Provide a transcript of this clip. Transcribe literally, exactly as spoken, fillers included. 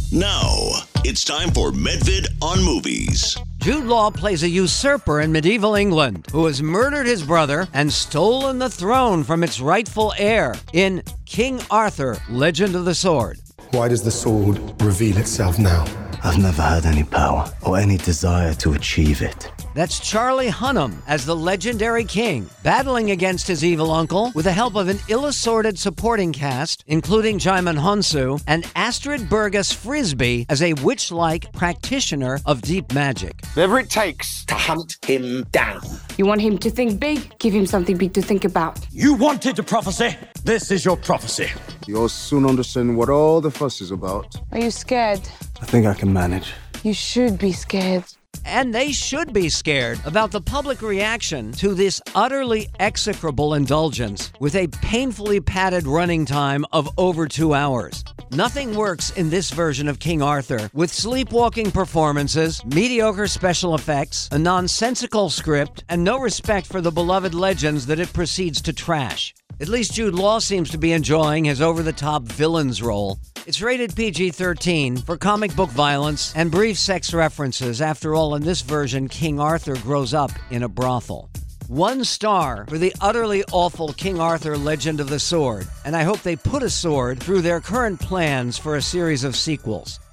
Now, it's time for Medvid on Movies. Jude Law plays a usurper in medieval England who has murdered his brother and stolen the throne from its rightful heir in King Arthur, Legend of the Sword. Why does the sword reveal itself now? I've never had any power or any desire to achieve it. That's Charlie Hunnam as the legendary king, battling against his evil uncle with the help of an ill-assorted supporting cast, including Jaimin Honsu and Astrid Burgess Frisbee as a witch-like practitioner of deep magic. Whatever it takes to hunt him down. You want him to think big? Give him something big to think about. You wanted a prophecy. This is your prophecy. You'll soon understand what all the fuss is about. Are you scared? I think I can manage. You should be scared. And they should be scared about the public reaction to this utterly execrable indulgence with a painfully padded running time of over two hours. Nothing works in this version of King Arthur with sleepwalking performances, mediocre special effects, a nonsensical script, and no respect for the beloved legends that it proceeds to trash. At least Jude Law seems to be enjoying his over-the-top villain's role. It's rated P G thirteen for comic book violence and brief sex references. After all, in this version, King Arthur grows up in a brothel. One star for the utterly awful King Arthur Legend of the Sword, and I hope they put a sword through their current plans for a series of sequels.